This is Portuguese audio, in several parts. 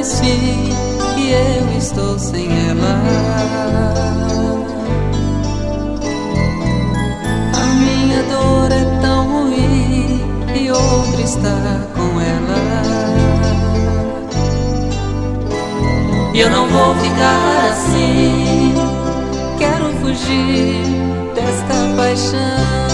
esqueci que eu estou sem ela. A minha dor é tão ruim e outra está com ela. E eu não vou ficar assim, quero fugir desta paixão.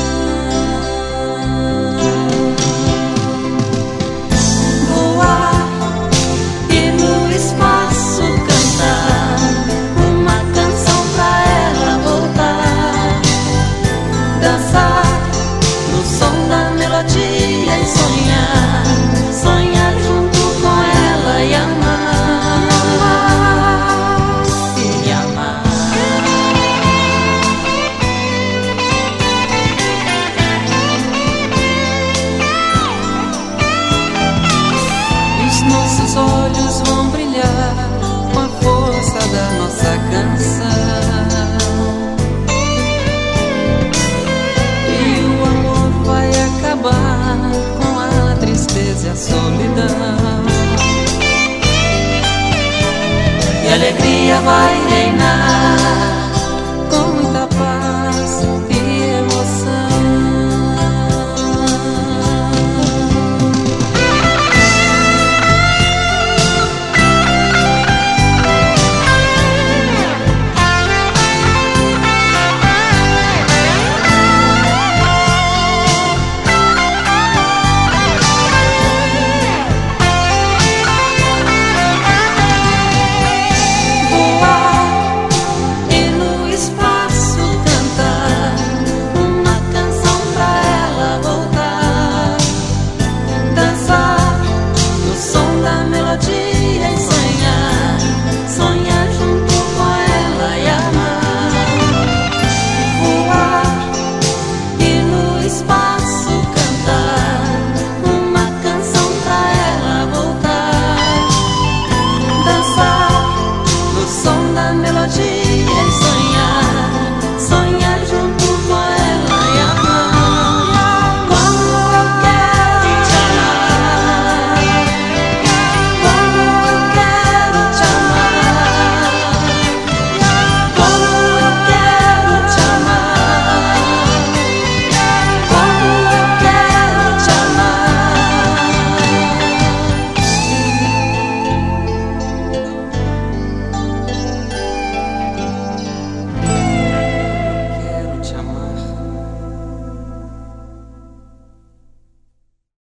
Nossos olhos vão brilhar com a força da nossa canção, e o amor vai acabar com a tristeza e a solidão, e a alegria vai reinar.